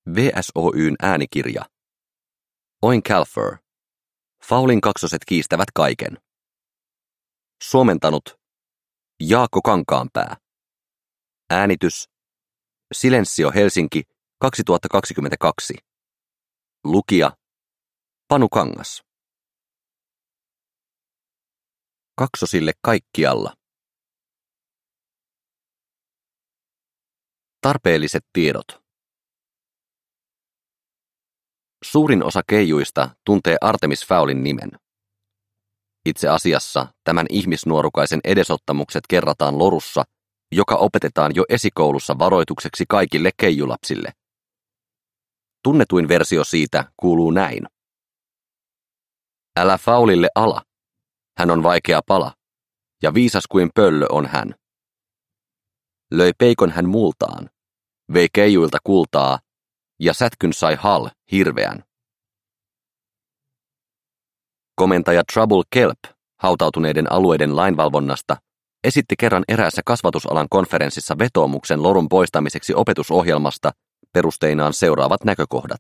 VSOY:n äänikirja. Oin Calfer. Foulin kaksoset kiistävät kaiken. Suomentanut Jaakko Kankaanpää. Äänitys Silensio Helsinki 2022. Lukija Panu Kangas. Kaksosille kaikkialla. Tarpeelliset tiedot. Suurin osa keijuista tuntee Artemis Foulin nimen. Itse asiassa tämän ihmisnuorukaisen edesottamukset kerrataan lorussa, joka opetetaan jo esikoulussa varoitukseksi kaikille keijulapsille. Tunnetuin versio siitä kuuluu näin. Älä Foulille ala. Hän on vaikea pala, ja viisas kuin pöllö on hän. Löi peikon hän multaan, vei keijuilta kultaa, ja sätkyn sai Hal hirveän. Komentaja Trouble Kelp hautautuneiden alueiden lainvalvonnasta esitti kerran eräässä kasvatusalan konferenssissa vetoomuksen lorun poistamiseksi opetusohjelmasta perusteinaan seuraavat näkökohdat.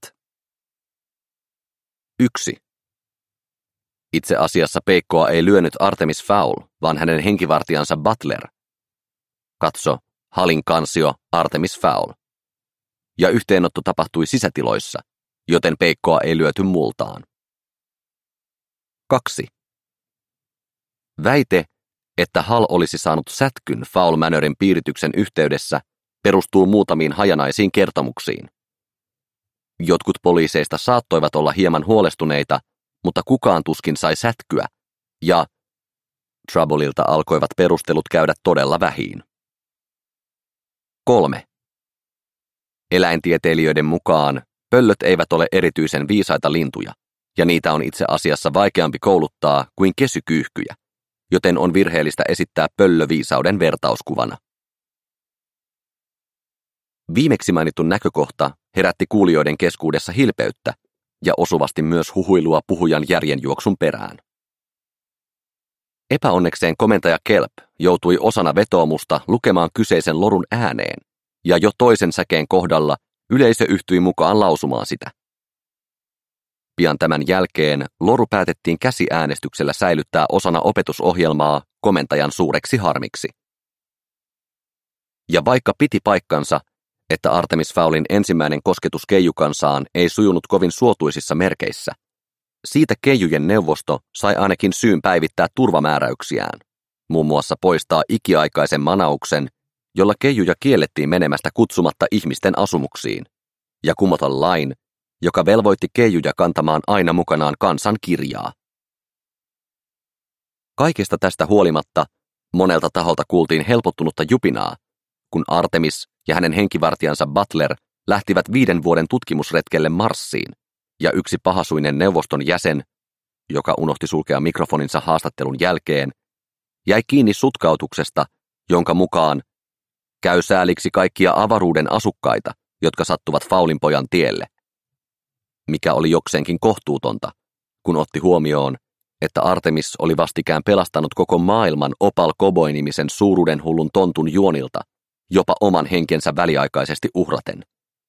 1. Itse asiassa peikkoa ei lyönyt Artemis Foul, vaan hänen henkivartijansa Butler. Katso Halin kansio Artemis Foul. Ja yhteenotto tapahtui sisätiloissa, joten peikkoa ei lyöty multaan. 2. Väite, että Hal olisi saanut sätkyn Foul Manorin piirityksen yhteydessä, perustuu muutamiin hajanaisiin kertomuksiin. Jotkut poliiseista saattoivat olla hieman huolestuneita, mutta kukaan tuskin sai sätkyä, ja Troubleilta alkoivat perustelut käydä todella vähiin. 3. Eläintieteilijöiden mukaan pöllöt eivät ole erityisen viisaita lintuja, ja niitä on itse asiassa vaikeampi kouluttaa kuin kesykyyhkyjä, joten on virheellistä esittää pöllöviisauden vertauskuvana. Viimeksi mainittu näkökohta herätti kuulijoiden keskuudessa hilpeyttä ja osuvasti myös huhuilua puhujan järjenjuoksun perään. Epäonnekseen komentaja Kelp joutui osana vetoomusta lukemaan kyseisen lorun ääneen, ja jo toisen säkeen kohdalla yleisö yhtyi mukaan lausumaan sitä. Pian tämän jälkeen loru päätettiin käsiäänestyksellä säilyttää osana opetusohjelmaa komentajan suureksi harmiksi. Ja vaikka piti paikkansa, että Artemis Foulin ensimmäinen kosketus keijukansaan ei sujunut kovin suotuisissa merkeissä, siitä keijujen neuvosto sai ainakin syyn päivittää turvamääräyksiään, muun muassa poistaa ikiaikaisen manauksen, jolla keijuja kiellettiin menemästä kutsumatta ihmisten asumuksiin, ja kumota lain, joka velvoitti keijuja kantamaan aina mukanaan kansan kirjaa. Kaikesta tästä huolimatta monelta taholta kuultiin helpottunutta jupinaa, kun Artemis ja hänen henkivartijansa Butler lähtivät 5 vuoden tutkimusretkelle Marsiin, ja yksi pahasuinen neuvoston jäsen, joka unohti sulkea mikrofoninsa haastattelun jälkeen, jäi kiinni sutkautuksesta, jonka mukaan käy sääliksi kaikkia avaruuden asukkaita, jotka sattuvat Foulin pojan tielle, mikä oli jokseenkin kohtuutonta, kun otti huomioon, että Artemis oli vastikään pelastanut koko maailman Opal Cowboy-nimisen suuruudenhullun tontun juonilta, jopa oman henkensä väliaikaisesti uhraten.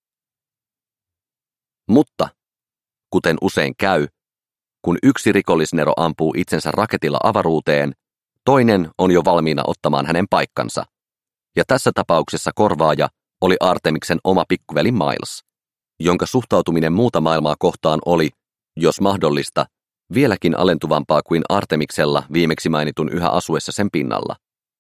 Mutta, kuten usein käy, kun yksi rikollisnero ampuu itsensä raketilla avaruuteen, toinen on jo valmiina ottamaan hänen paikkansa, ja tässä tapauksessa korvaaja oli Artemiksen oma pikkuveli Miles, jonka suhtautuminen muuta maailmaa kohtaan oli, jos mahdollista, vieläkin alentuvampaa kuin Artemiksella viimeksi mainitun yhä asuessa sen pinnalla.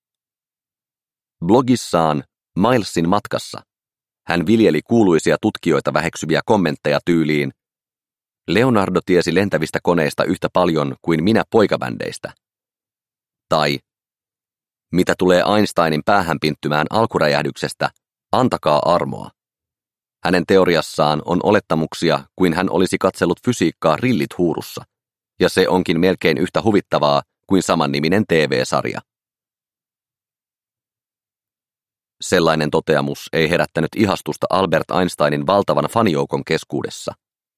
Blogissaan Milesin matkassa hän viljeli kuuluisia tutkijoita väheksyviä kommentteja tyyliin: Leonardo tiesi lentävistä koneista yhtä paljon kuin minä poikabändeistä. Tai mitä tulee Einsteinin päähän pinttymään alkuräjähdyksestä, antakaa armoa. Hänen teoriassaan on olettamuksia, kuin hän olisi katsellut fysiikkaa rillit huurussa, ja se onkin melkein yhtä huvittavaa kuin samanniminen TV-sarja. Sellainen toteamus ei herättänyt ihastusta Albert Einsteinin valtavan fanijoukon keskuudessa.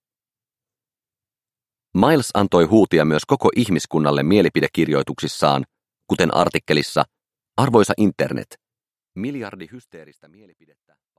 Miles antoi huutia myös koko ihmiskunnalle mielipidekirjoituksissaan, kuten artikkelissa Arvoisa internet, miljardi hysteeristä mielipidettä.